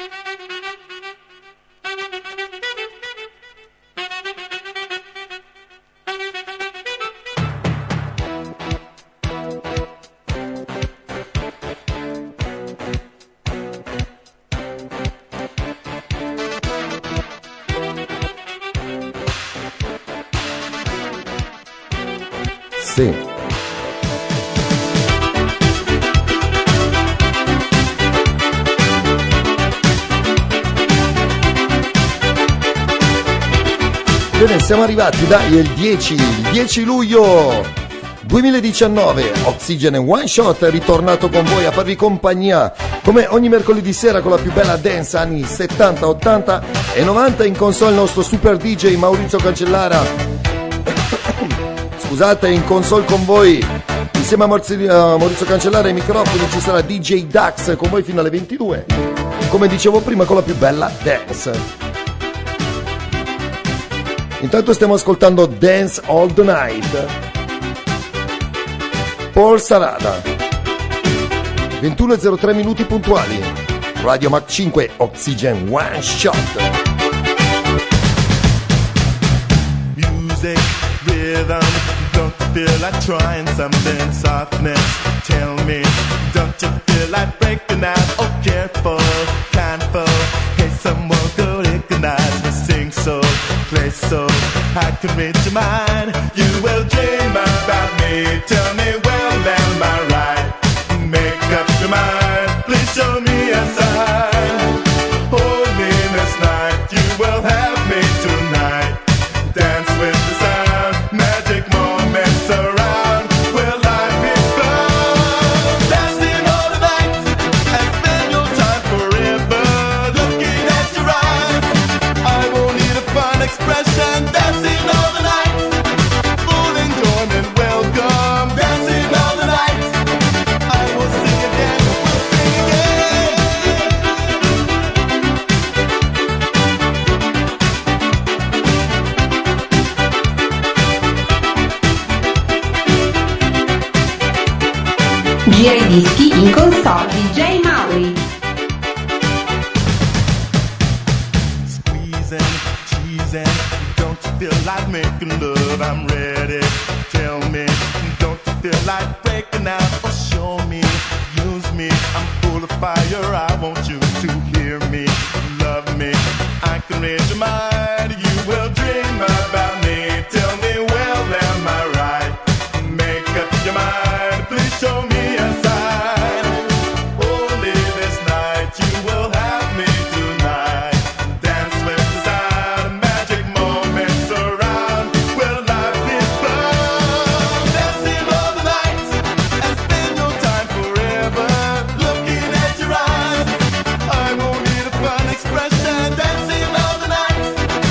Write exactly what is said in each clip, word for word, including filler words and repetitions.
Sì. Bene, siamo arrivati, dai, il dieci, il dieci luglio duemiladiciannove, Oxygen One Shot è ritornato con voi a farvi compagnia come ogni mercoledì sera con la più bella dance anni settanta, ottanta e novanta. In console il nostro super D J Maurizio Cancellara. Scusate, in console con voi insieme a Maurizio Cancellara ai microfoni ci sarà D J Dax con voi fino alle ventidue, come dicevo prima, con la più bella dance. Intanto stiamo ascoltando Dance All the Night, Paul Sarada. ventuno e zero tre minuti puntuali, Radio Mach cinque, Oxygen One Shot. Music, rhythm, don't you feel like trying something? Softness, tell me, don't you feel like breaking out? Oh, careful, kindful, hey, someone go recognize me. Sing so, play so, I can read your mind. You will dream about me, tell me, well, am I right? Make up your mind, please show me a sign. Hold me this night, you will have me tonight. Dance with the sound, magic moments around. Will life be fun? Dancing all the night and spend your time forever. Looking at your eyes, I won't need a fun expression. Dancing all the night, full enjoyment, welcome. Dancing all the night, I will sing again, we'll sing again. Gira i dischi in console D J Mauri. Squeezing, teasing, don't you feel like making love? I'm ready, tell me, don't you feel like breaking out? Oh, show me, use me, I'm full of fire, I want you to hear me, love me, I can read your mind, you will dream about me, tell me, well, am I right? Make up your mind, please show me a sign. Only this night you will have me tonight. Dance with the sound, magic moments around. Will life be fun? Dancing all the night and spend your time forever. Looking at your eyes, I won't need a fun expression. Dancing all the night,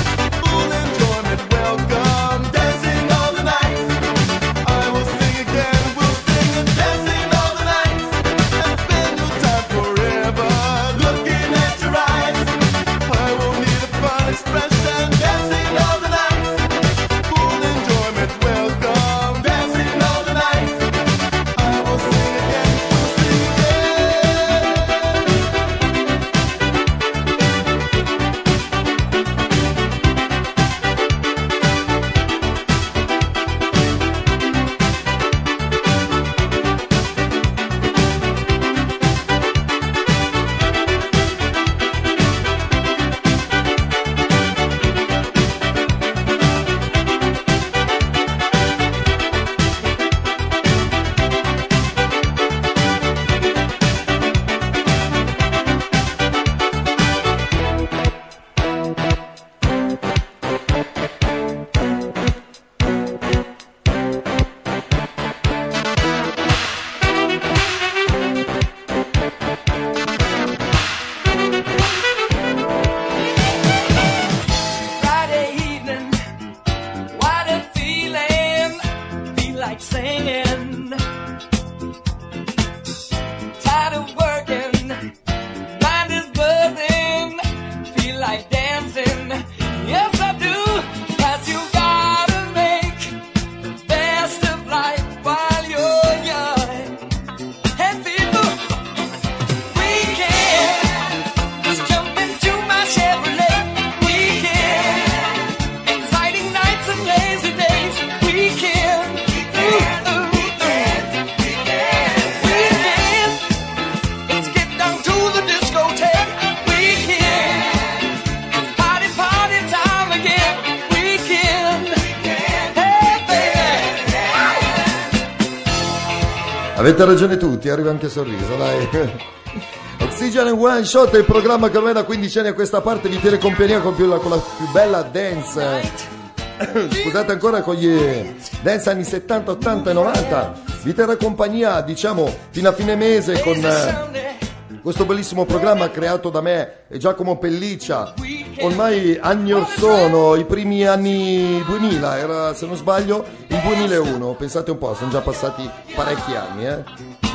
Avete ragione tutti, arriva anche sorriso, dai. Oxygen and One Shot è il programma che ormai da quindici anni a questa parte vi tiene compagnia con, più, con la più bella dance. Scusate ancora, con gli dance anni settanta, ottanta e novanta. Vi terrà compagnia, diciamo, fino a fine mese con eh, questo bellissimo programma creato da me e Giacomo Pelliccia. Ormai anni or sono, i primi anni duemila, era se non sbaglio il duemilauno. Pensate un po', sono già passati parecchi anni, eh.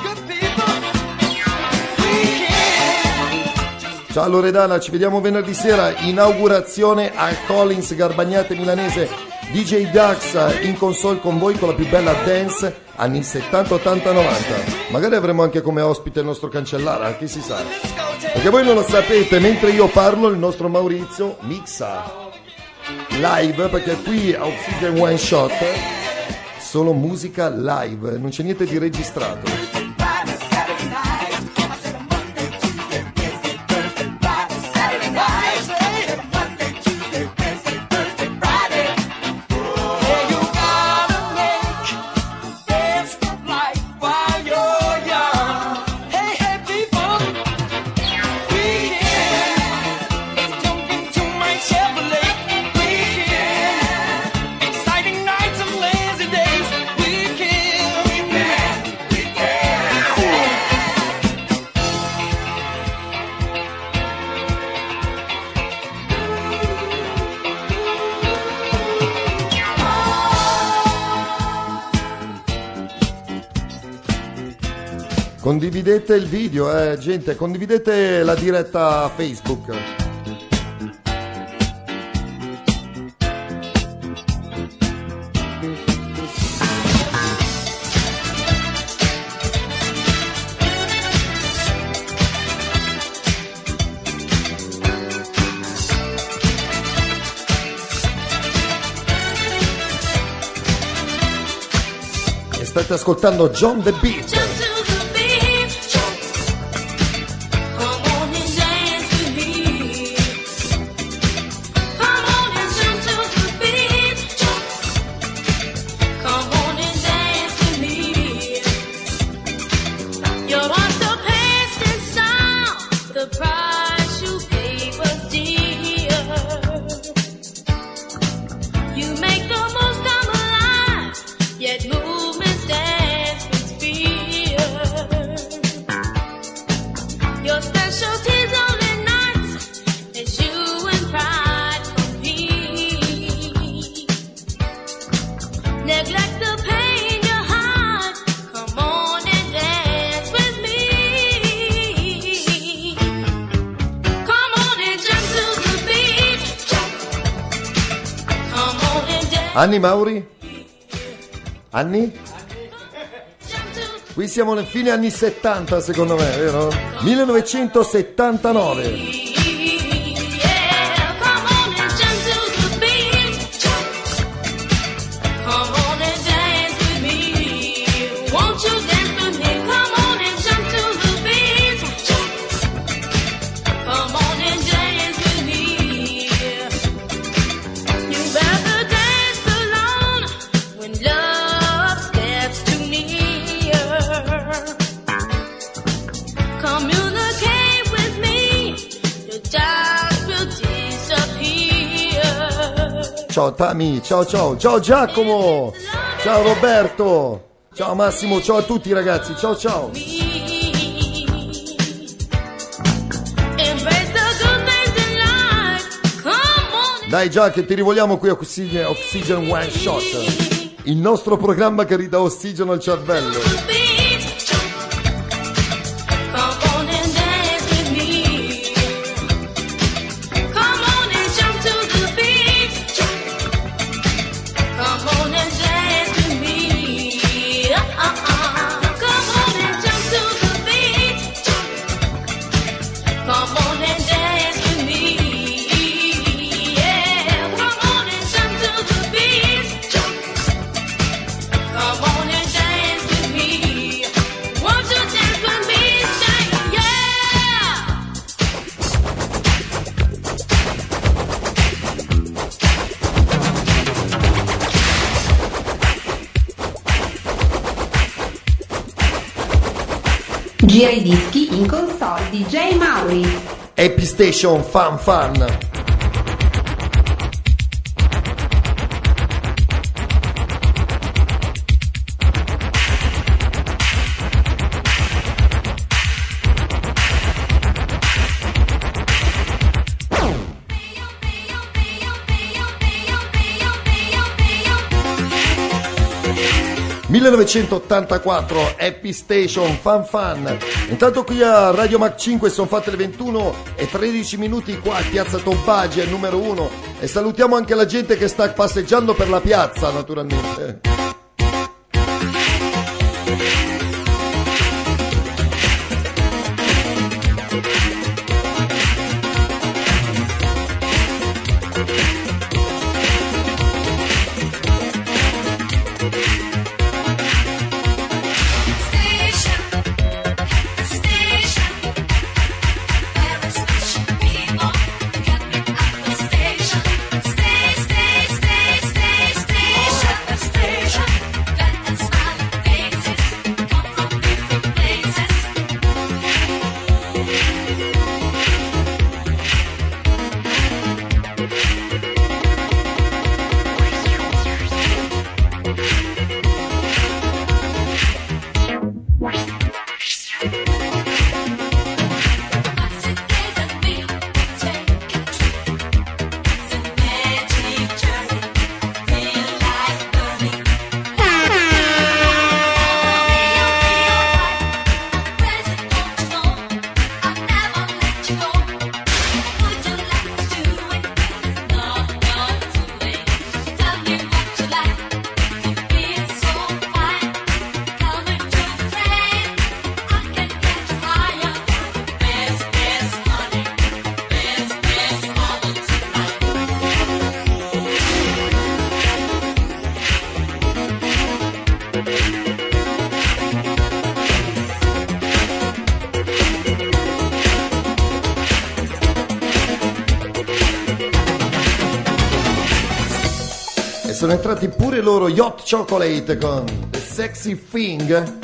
Ciao Loredana, ci vediamo venerdì sera, inaugurazione al Collins Garbagnate Milanese, D J Dax in console con voi con la più bella dance anni settanta, ottanta, novanta. Magari avremo anche come ospite il nostro Cancellara, chi si sa. Perché voi non lo sapete, mentre io parlo il nostro Maurizio mixa live, perché qui a Oxygen One Shot solo musica live, non c'è niente di registrato. Condividete il video, eh, gente, condividete la diretta Facebook. E state ascoltando John the Beat. Anni Mauri? Anni? Qui siamo nel fine anni settanta secondo me, vero? millenovecentosettantanove. Ciao Tami, ciao ciao, ciao Giacomo, ciao Roberto, ciao Massimo, ciao a tutti ragazzi, ciao ciao. Dai già che ti rivogliamo qui a Oxygen, Oxygen One Shot, il nostro programma che ridà ossigeno al cervello. Come on and dance with me. Gira i dischi in console D J Mauri. Happy Station Fun Fun. millenovecentottantaquattro Happy Station Fun Fun. Intanto qui a Radio Mac cinque sono fatte le ventuno e tredici minuti qua a Piazza Tombagi, è numero uno, e salutiamo anche la gente che sta passeggiando per la piazza, naturalmente. Sono entrati pure loro, Gli Hot Chocolate con The Sexy Thing.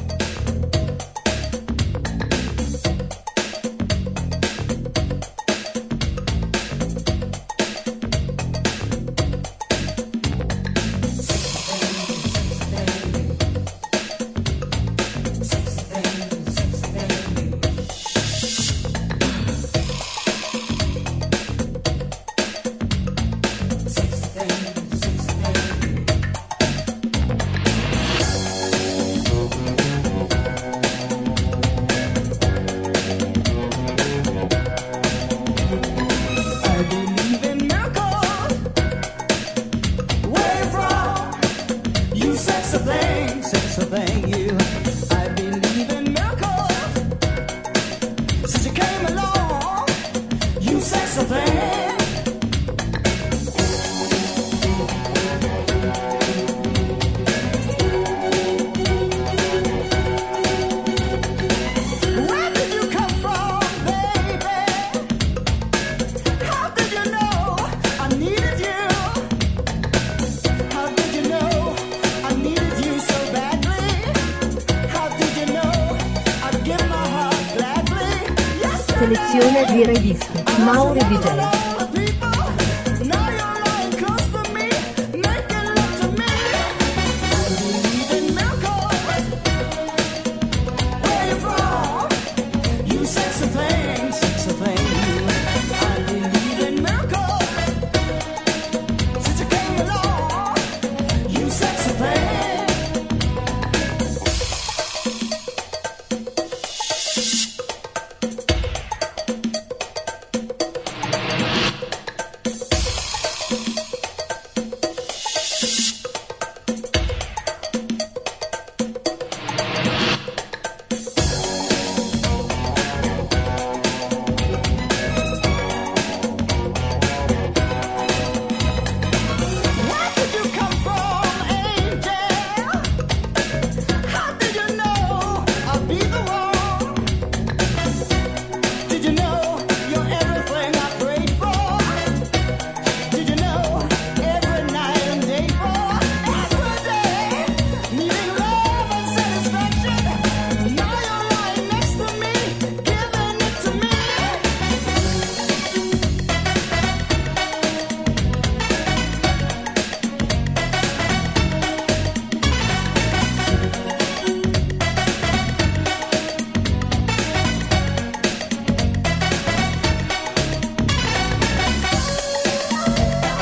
Selezione Gira i dischi, Mauri D J.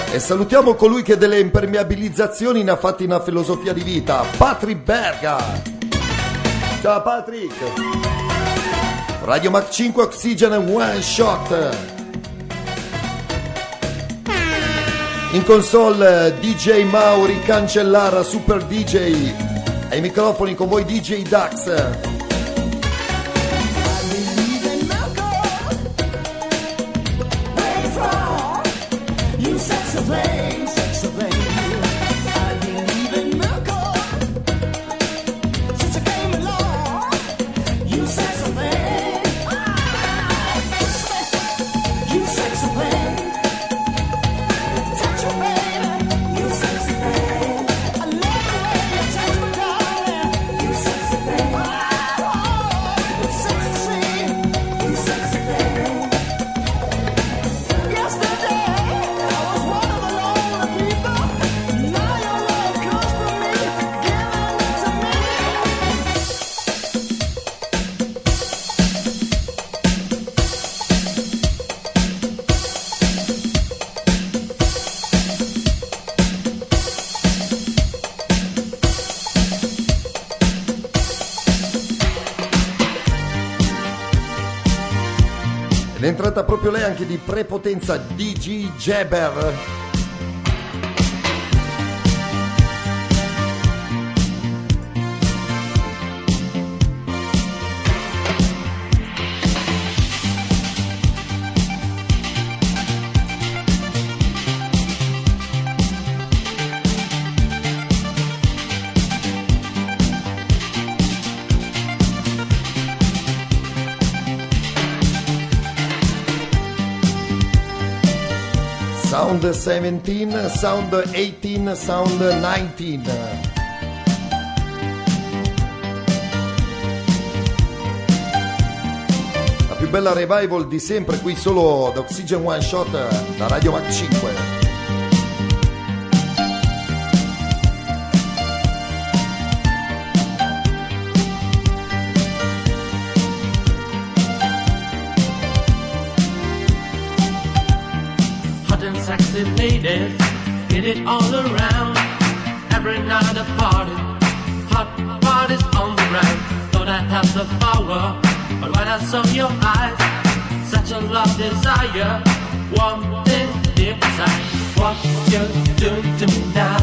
E salutiamo colui che delle impermeabilizzazioni ne ha fatti una filosofia di vita, Patrick Berga. Ciao Patrick. Radio Mach cinque Oxygen One Shot. In console D J Mauri Cancellara, Super D J. Ai microfoni con voi D J Dax. È entrata proprio lei anche di prepotenza, D J Jabber. Sound diciassette, Sound diciotto, Sound diciannove. La più bella revival di sempre qui solo da Oxygen One Shot da Radio Mach cinque. Sexy ladies, get it all around. Every night a party, hot parties on the ground. Thought I had the power, but when I saw your eyes, such a love desire, wanting deep inside. What you doing to me now?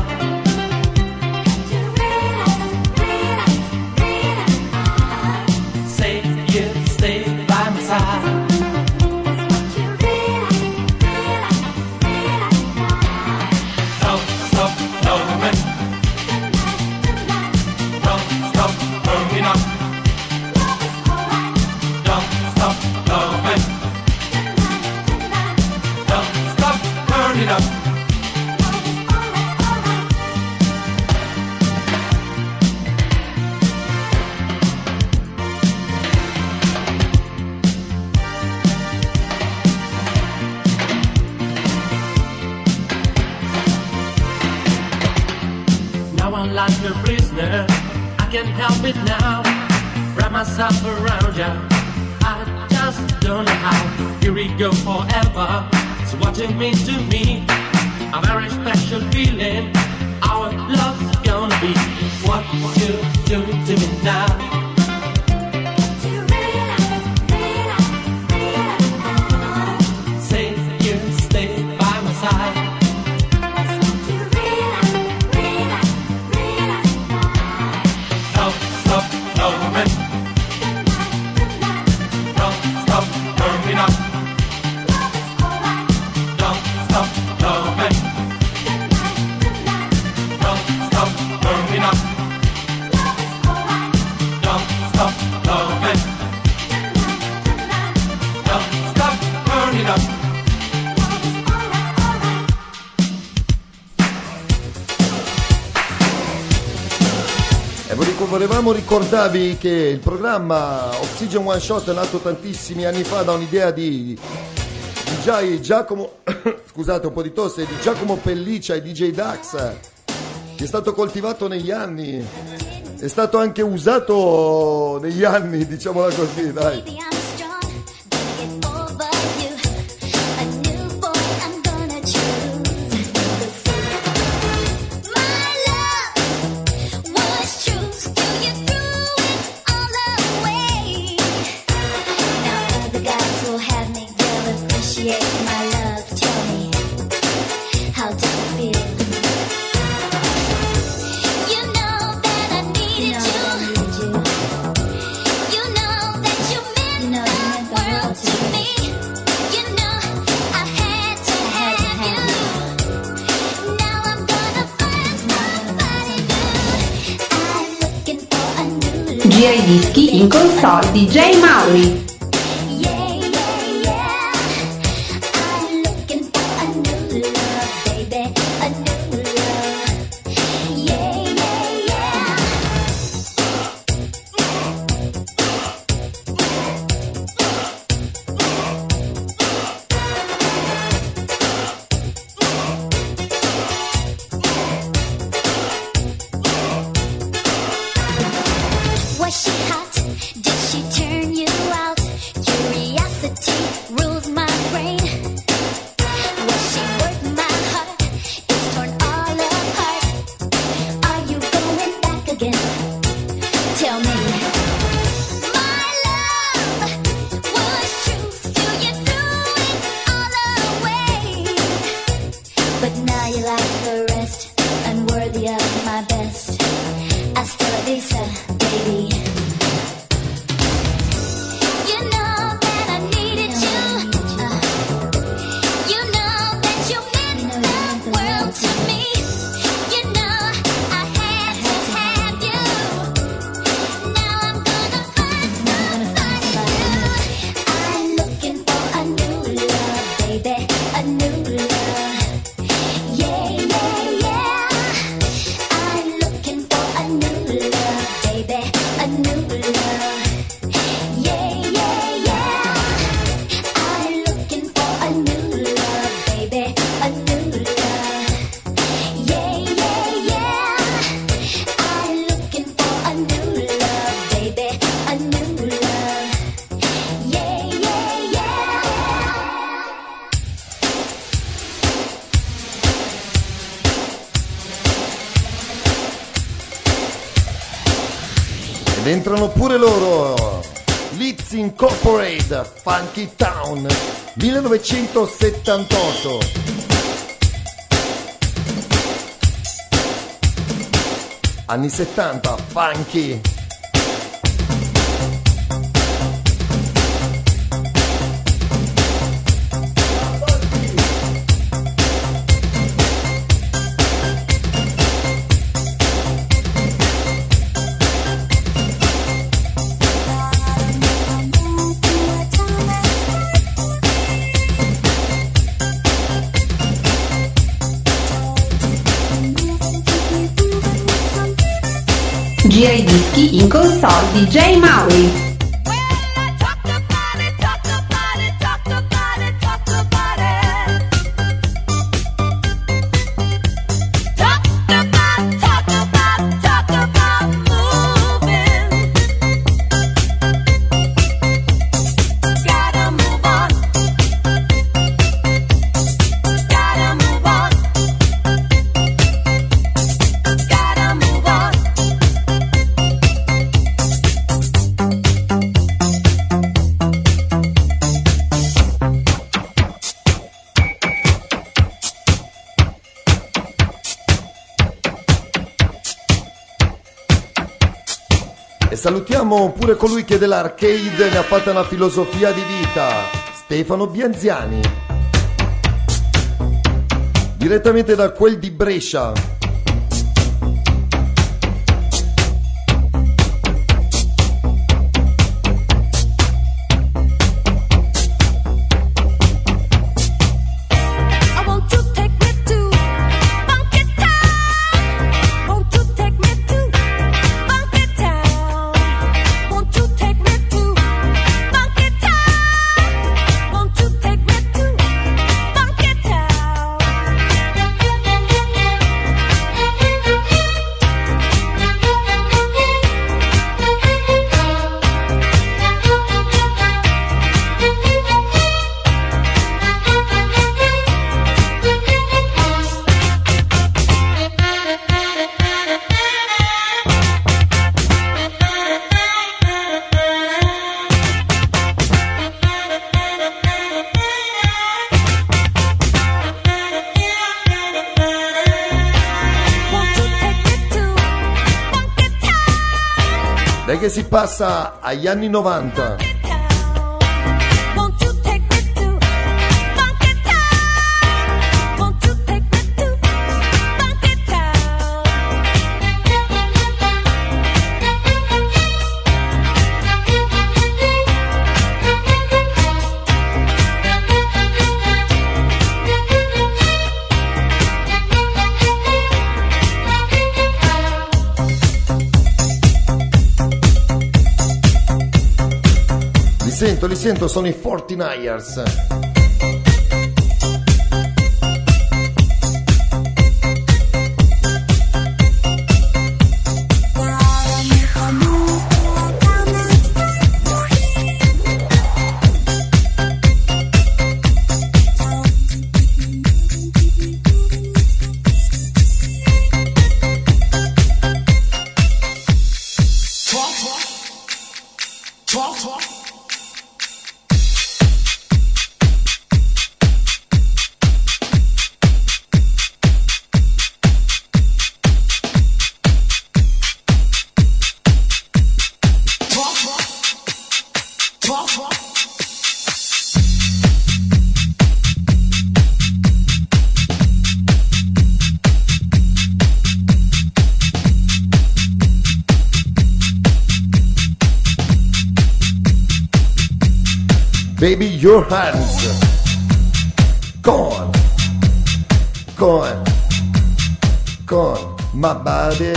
Say you stay by my side. Like a prisoner, I can't help it now. Wrap myself around you, I just don't know how. Here we go forever, so what it means to me, a very special feeling. Our love's gonna be what you do to me now. Say you stay by my side. Volevamo ricordarvi che il programma Oxygen One Shot è nato tantissimi anni fa da un'idea di D J Giacomo scusate un po' di tosse di Giacomo Pelliccia e D J Dax, che è stato coltivato negli anni, è stato anche usato negli anni, diciamola così, dai. Gira i dischi in console D J Mauri. Was she hot? Did she turn you out? Curiosity rules my brain. Was she worth my heart? It's torn all apart. Are you going back again? Tell me. My love was true, still you threw it all away. But now you like the rest, unworthy of my best. Hasta la vista, baby. You know that I needed you. Uh, you know that you meant the world to me. You know I had to have you. Now I'm gonna find somebody new. I'm looking for a new love, baby, a new love. Yeah, yeah, yeah. I'm looking for a new love, baby, a new love. Yeah, yeah, yeah. I'm looking for a new love, baby, a new love. Yeah, yeah, yeah. I'm looking for a new love, baby, a new love. Yeah, yeah, yeah. Ed entrano pure loro, Leeds Incorporated, Funky Town, millenovecentosettantotto. Anni settanta, funky. Gira i dischi in console D J Mauri. E salutiamo pure colui che dell'arcade ne ha fatta una filosofia di vita, Stefano Bianziani, direttamente da quel di Brescia. Dai che si passa agli anni novanta. Li sento, li sento, sono i quarantanovers. Baby, your hands. Go on. Go on. Go on. My body.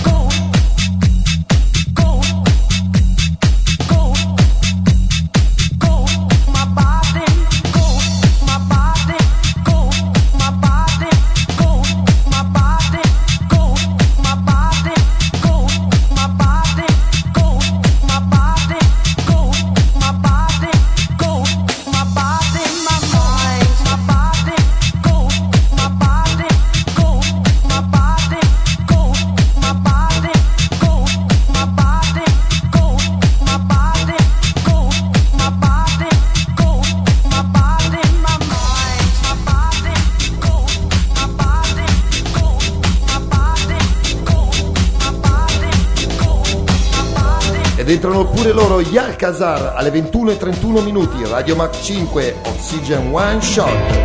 Entrano pure loro gli Alcazar alle ventuno e trentuno minuti, Radio Max cinque, Oxygen One Shot.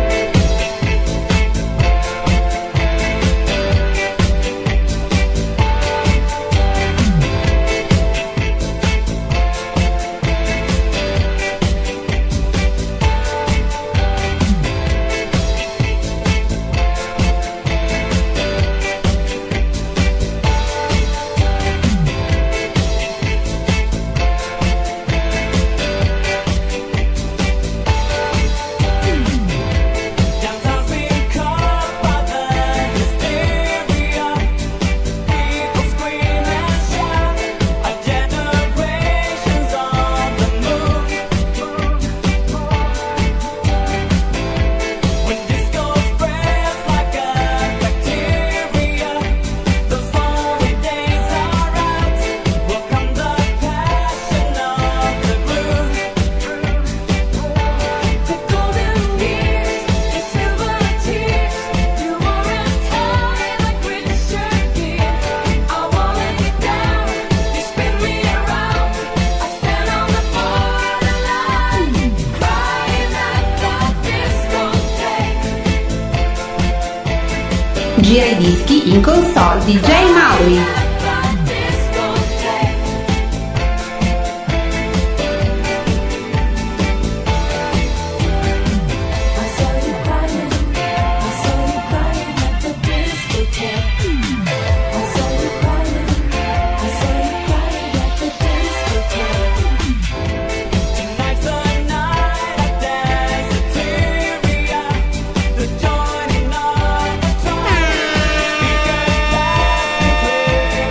Gira i dischi in console D J Mauri. Joining all the time, speaker,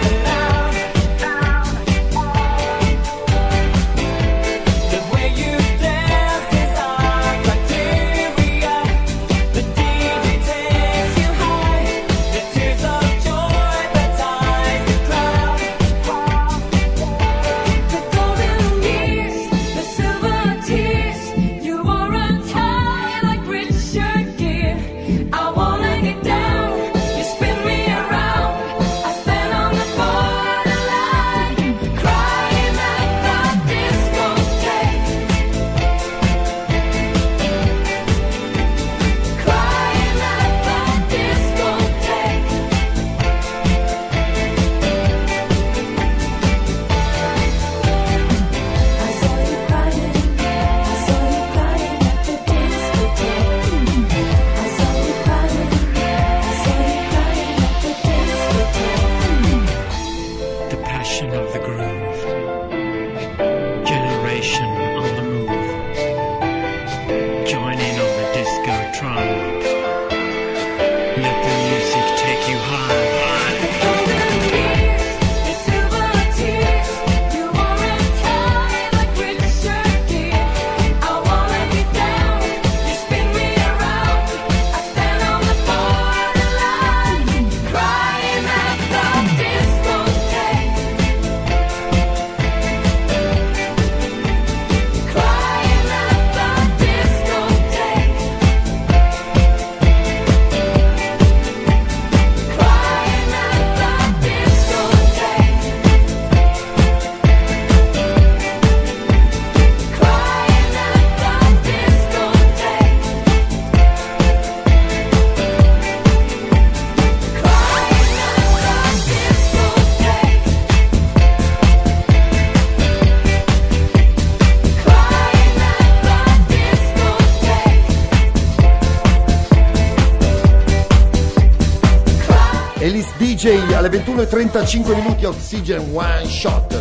Elise D J alle ventuno e trentacinque minuti, Oxygen One Shot.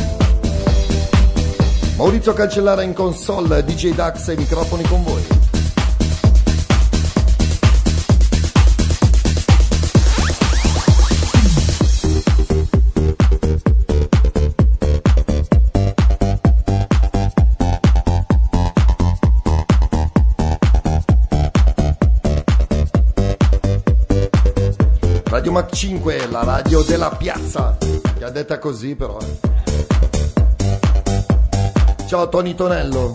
Maurizio Cancellara in console, D J Dax ai microfoni con voi. Radio Mac cinque, la radio della piazza, che ha detta così però. Eh. Ciao Tony Tonello.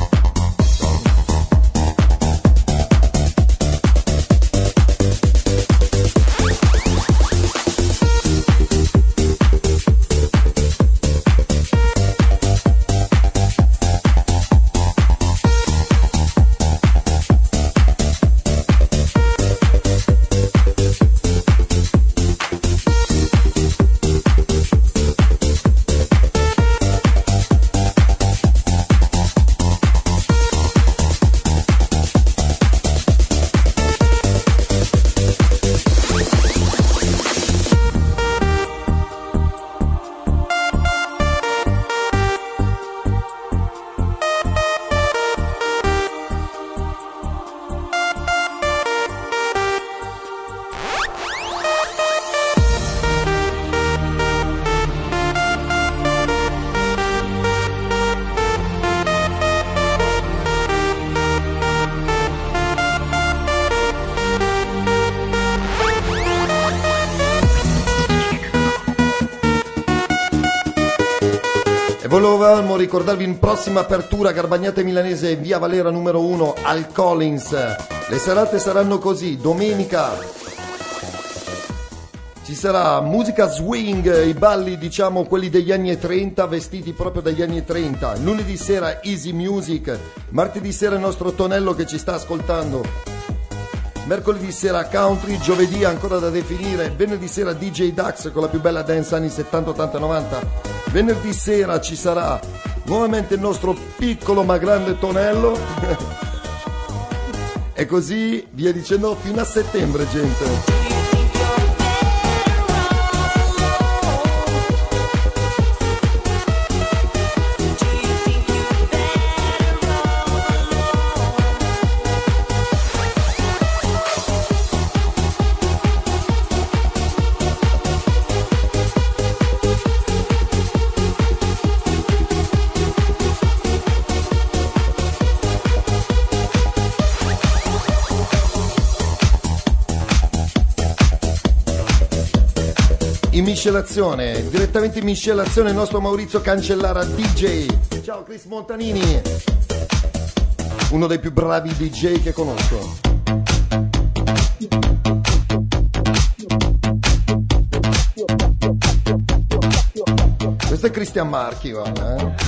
Volevamo ricordarvi in prossima apertura Garbagnate Milanese in via Valera numero uno al Collins. Le serate saranno così: domenica ci sarà musica swing, i balli diciamo quelli degli anni trenta, vestiti proprio dagli anni trenta. Lunedì sera easy music, martedì sera il nostro Tonello che ci sta ascoltando, mercoledì sera country, giovedì ancora da definire, venerdì sera D J Dax con la più bella dance anni settanta, ottanta, novanta, venerdì sera ci sarà nuovamente il nostro piccolo ma grande Tonello e così via dicendo fino a settembre, gente. In miscelazione, direttamente in miscelazione il nostro Maurizio Cancellara D J. Ciao Chris Montanini, uno dei più bravi D J che conosco. Questo è Cristian Marchi, guarda, eh.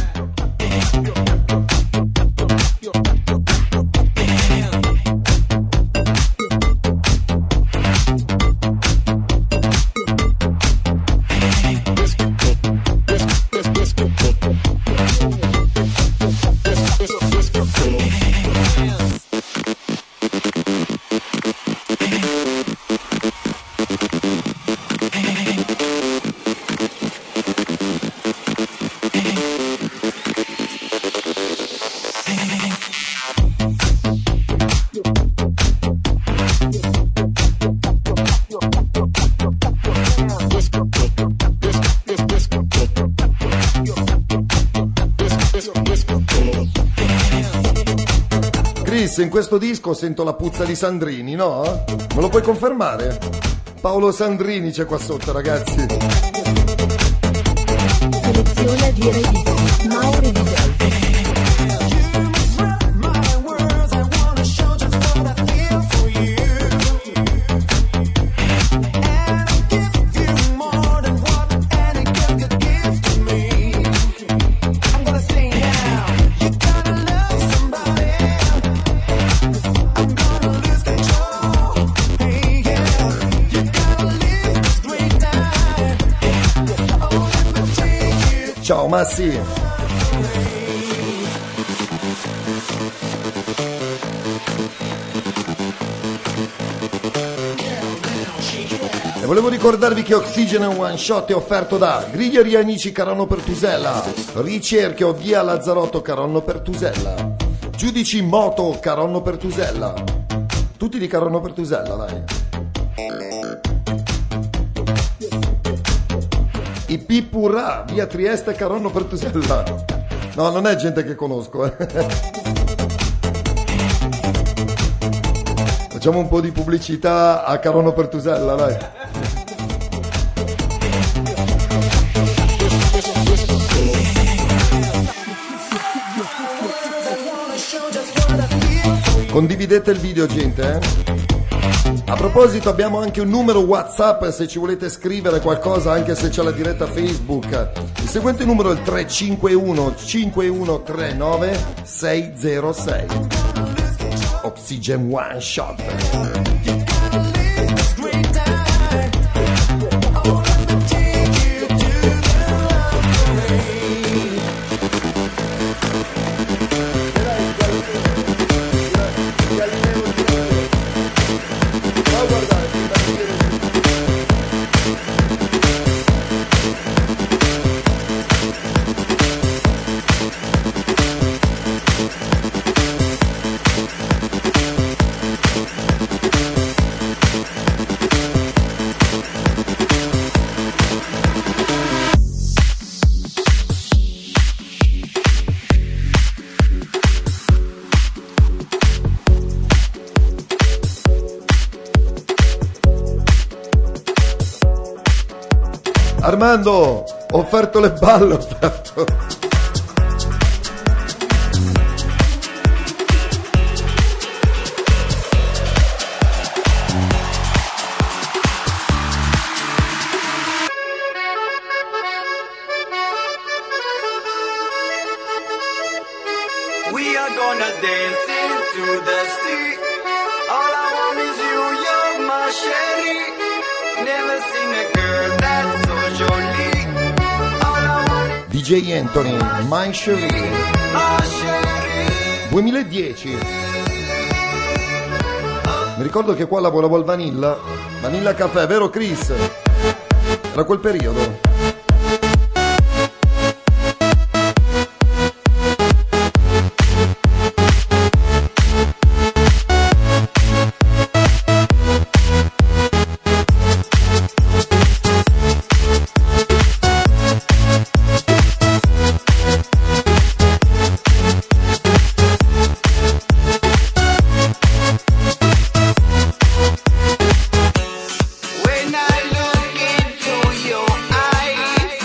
In questo disco sento la puzza di Sandrini, no? Me lo puoi confermare? Paolo Sandrini c'è qua sotto, ragazzi. Selezione di Erediti, Mauri D J. Ciao Massi. E volevo ricordarvi che Oxygen One Shot è offerto da Griglieri Amici Caronno Pertusella, Ricerchio via Lazzarotto Caronno Pertusella, Giudici Moto Caronno Pertusella, tutti di Caronno Pertusella, dai. I Pipurà via Trieste Caronno Pertusella. No, non è gente che conosco, eh. Facciamo un po' di pubblicità a Caronno Pertusella, dai. Condividete il video, gente, eh? A proposito, abbiamo anche un numero WhatsApp se ci volete scrivere qualcosa, anche se c'è la diretta Facebook. Il seguente numero è il tre cinque uno cinque uno tre nove sei zero sei. Oxygen One Shot. Armando, ho offerto le balle, ho offerto. We are gonna dance into the sea. All I want is you, you're my sherry. Never seen a girl that's so jolly. All I want is D J Anthony, My Cherie, my sherry. duemiladieci. Mi ricordo che qua lavoravo al Vanilla, Vanilla Caffè, vero Chris? Era quel periodo. When I look into your eyes,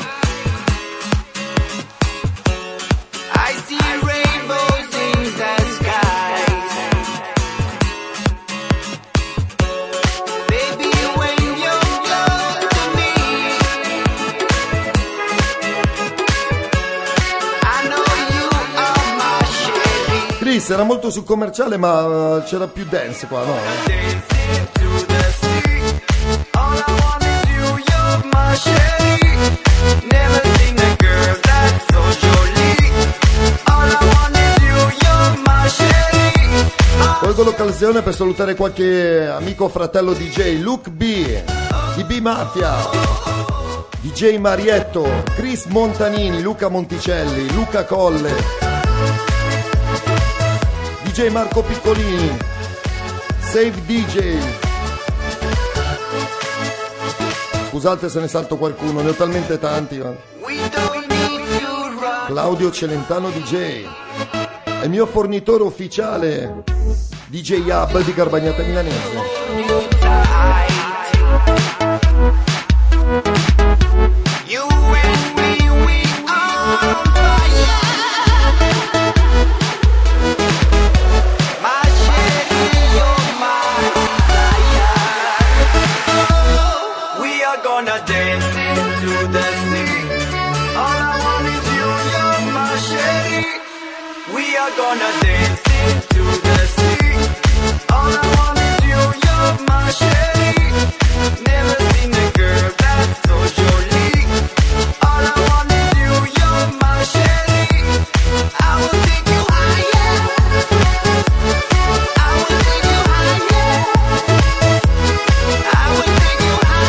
I see rainbows in the skies. Baby, when you're close to me, I know you are my sherry. Chris era molto sul commerciale, ma c'era più dance qua, no? Dancing to the sea. All I want is you, you're my sherry. Never seen a girl that's so jolly. All I want is you, you're my sherry. Colgo l'occasione per salutare qualche amico fratello D J, Luke B, D B Mafia, D J Marietto, Chris Montanini, Luca Monticelli, Luca Colle, D J Marco Piccolini, Save D J. Scusate se ne salto qualcuno, ne ho talmente tanti. Ma. We don't need to run. Claudio Celentano D J, è il mio fornitore ufficiale, D J Hub di Garbagnata Milanese. You and me, we are on fire. My sherry, you're my desire. We are gonna dance into the sea. All I want is you, you're my sherry. We are gonna dance into the sea. All I want is you, you're my sherry. Never seen a girl that's so jolly. All I want is you, you're my sherry. I will take you higher. I will take you higher. I will take you higher.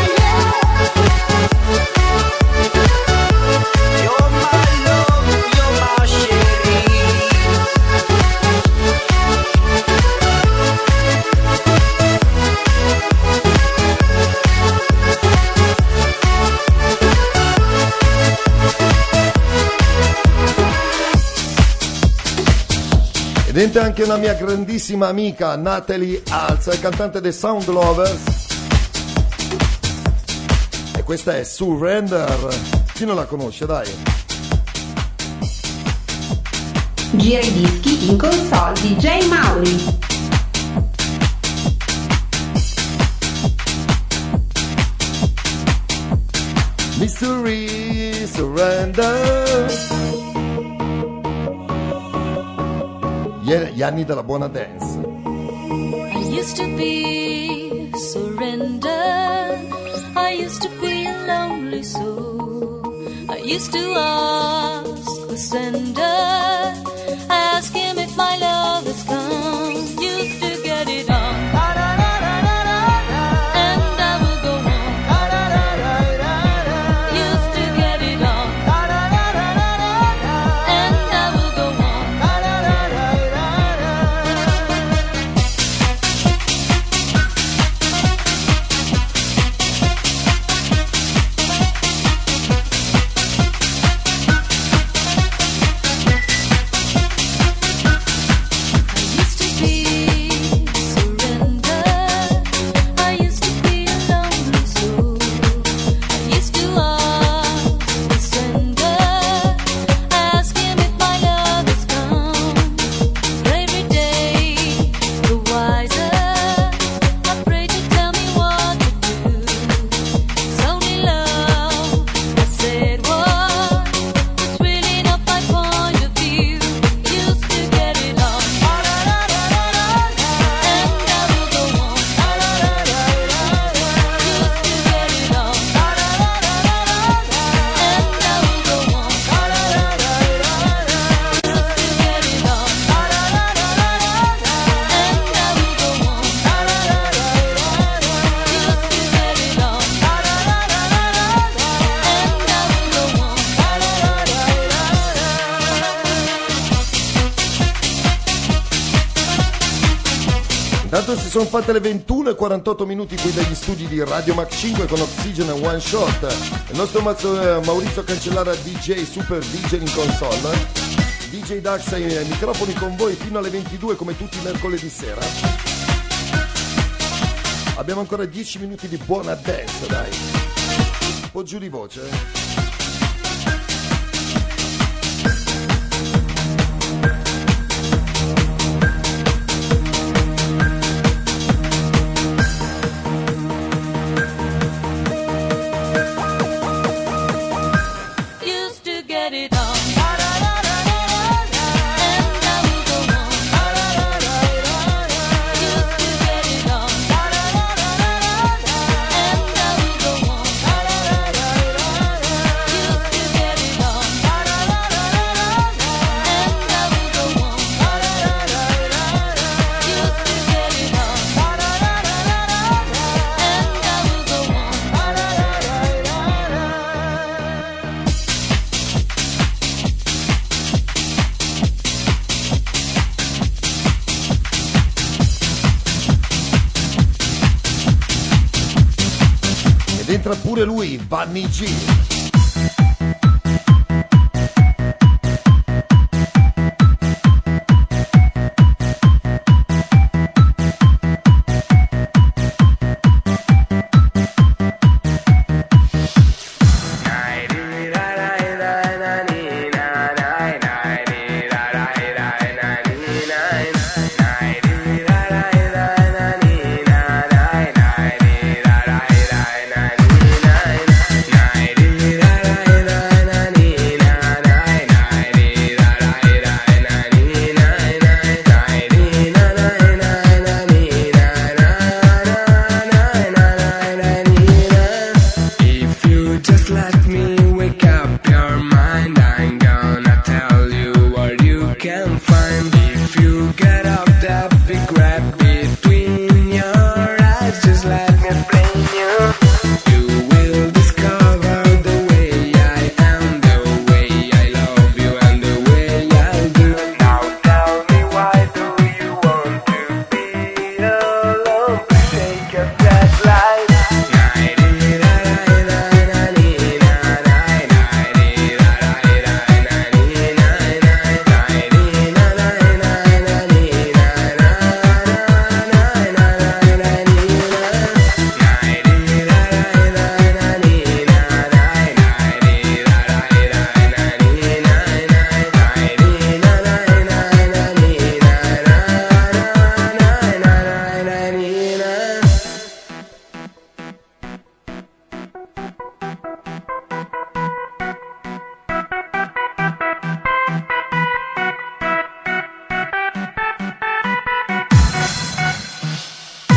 Sente anche una mia grandissima amica Natalie Alza, cantante dei Sound Lovers. E questa è Surrender. Chi non la conosce, dai? Gira i dischi in console D J Mauri. Mystery Surrender. Gli anni della buona dance. I used to be surrender. I used to be a lonely soul. I used to ask the sender, ask him if my love has come. Used to get it on. And I will go on. Used to get it on. And I will go on. Intanto si sono fatte le ventuno e quarantotto minuti qui dagli studi di Radio Max cinque con Oxygen e One Shot. Il nostro Mazzo, Maurizio Cancellara D J, super D J in console. D J Dax ai microfoni con voi fino alle ventidue come tutti i mercoledì sera. Abbiamo ancora dieci minuti di buona dance, dai. Un po' giù di voce. Entra pure lui, Vanni G. Night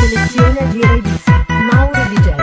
Selezione G R D C, Mauro D J.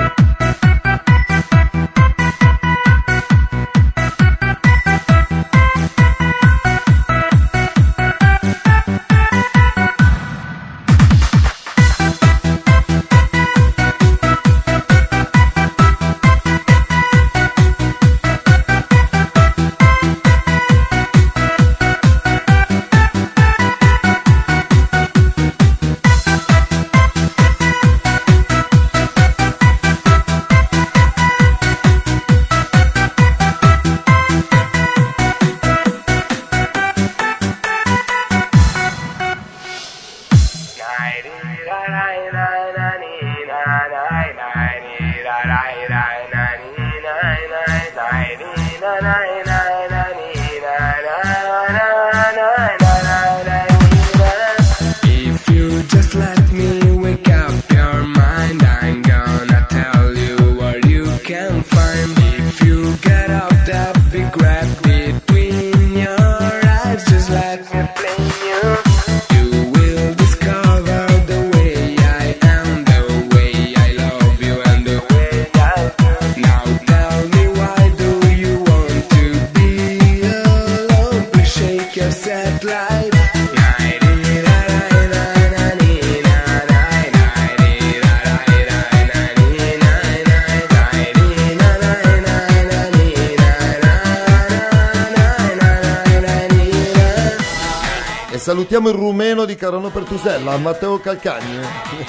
If you just let me wake up your mind, I'm gonna tell you what you can find. If you get up that big gap between your eyes, just let me play you. You will discover the way I am, the way I love you, and the way I do. Now tell me, why do you want to be alone? Please shake your sad life. E salutiamo il rumeno di Carano Pertusella, Matteo Calcagni.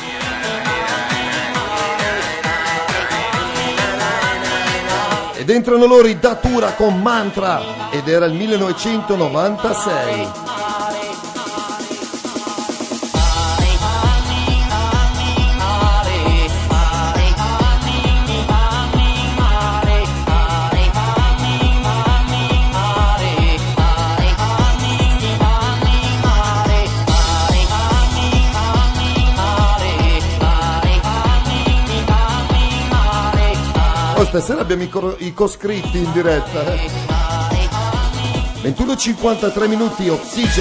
Ed entrano loro i Datura con Mantra, ed era il millenovecentonovantasei. Oh, stasera abbiamo i, cor- i coscritti in diretta. Eh? ventuno e cinquantatré minuti, Oxygen.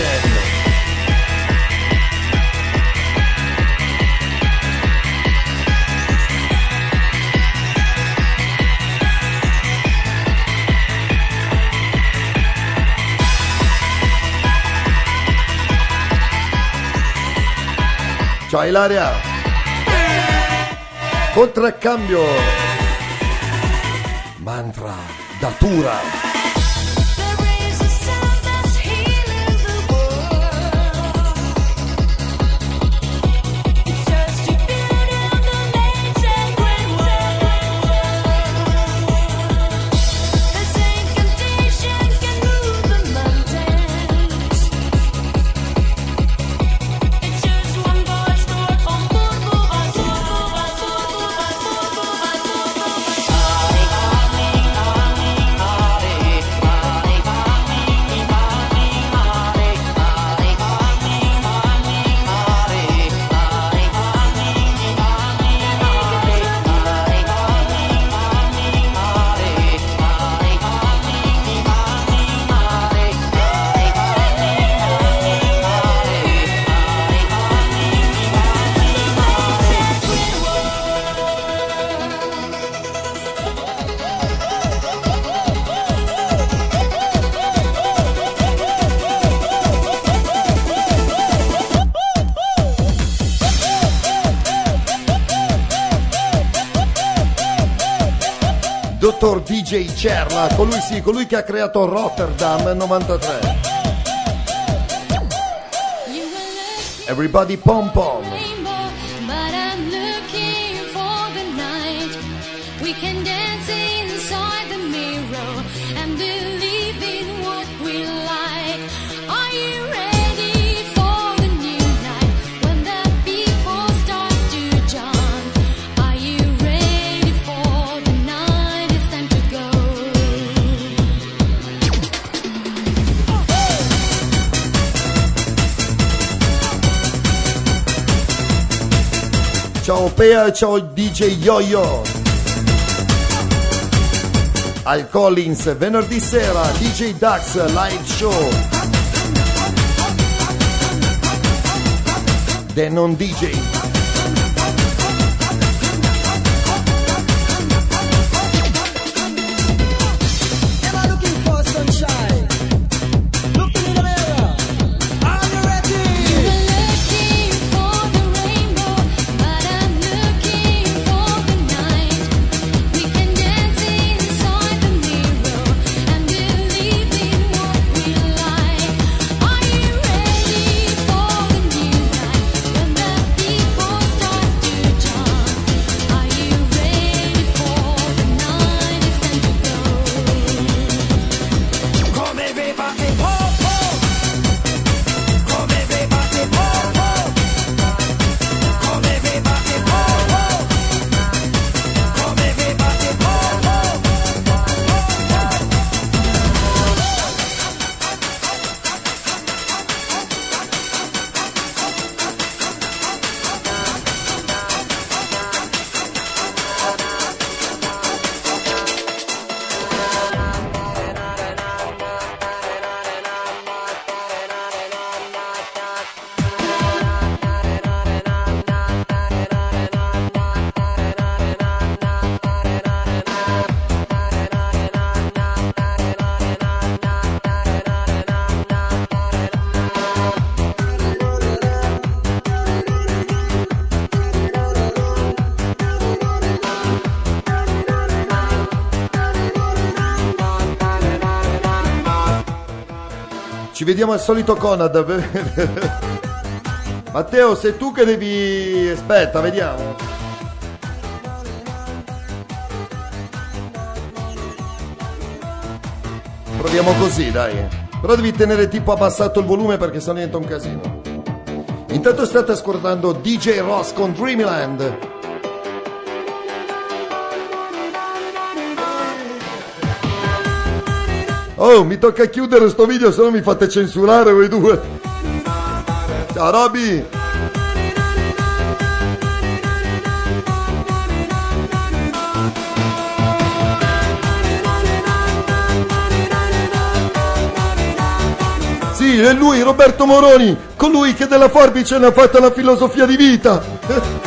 Ciao Ilaria. Contraccambio. Mantra, Datura. Dottor D J Cerla, colui sì, colui che ha creato Rotterdam novantatré. Everybody pom pom. But I'm looking for the night. We can dance inside the mirror and believe in what we like. Are you ready for the new night when the people start to jump? Are you ready for the night? It's time to go. Ciao Pea e ciao D J Yo-Yo. Al Collins, venerdì sera, D J Dax live show. The Non D J. Ci vediamo al solito Conad. Matteo, sei tu che devi... Aspetta, vediamo. Proviamo così, dai. Però devi tenere tipo abbassato il volume perché sennò diventa un casino. Intanto state ascoltando D J Ross con Dreamland. Oh, mi tocca chiudere sto video, se no mi fate censurare voi due. Ciao Roby. Sì, è lui, Roberto Moroni, colui che della forbice ne ha fatta una filosofia di vita.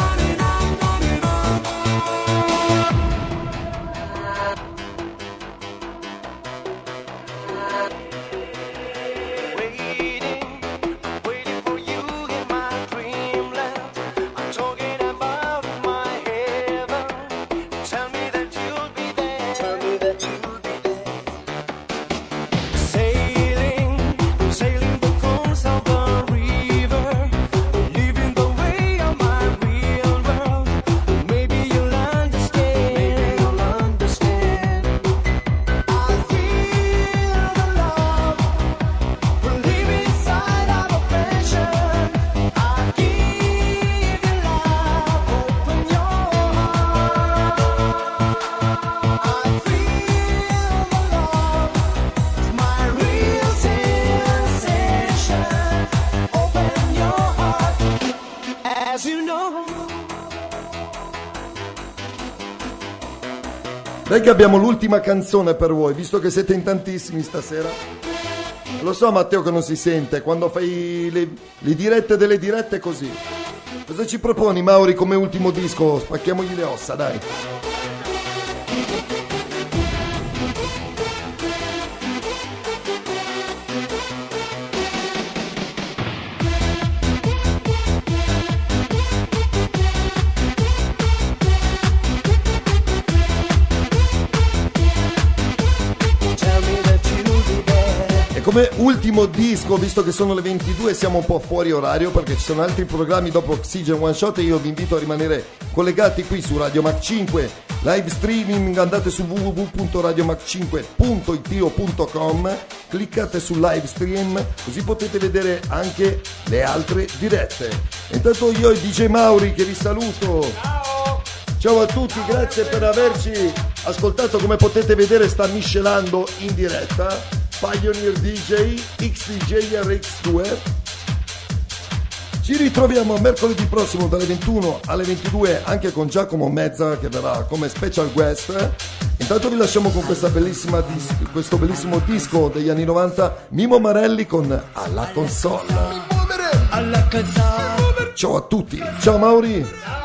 Dai che abbiamo l'ultima canzone per voi, visto che siete in tantissimi stasera. Lo so Matteo che non si sente, quando fai le, le dirette delle dirette è così. Cosa ci proponi Mauri come ultimo disco? Spacchiamogli le ossa, dai. Come ultimo disco, visto che sono le ventidue, siamo un po' fuori orario perché ci sono altri programmi dopo Oxygen One Shot e io vi invito a rimanere collegati qui su Radio Mac cinque, live streaming, andate su w w w punto radio mac cinque punto i t o punto com, cliccate su live stream così potete vedere anche le altre dirette. Intanto io e D J Mauri che vi saluto. Ciao! Ciao a tutti, grazie per averci ascoltato. Come potete vedere sta miscelando in diretta Pioneer D J, X D J R X due. Ci ritroviamo mercoledì prossimo dalle ventuno alle ventidue anche con Giacomo Mezza che verrà come special guest. Intanto vi lasciamo con questa bellissima dis- questo bellissimo disco degli anni novanta, Mimo Marelli con Alla Console. Ciao a tutti, ciao Mauri.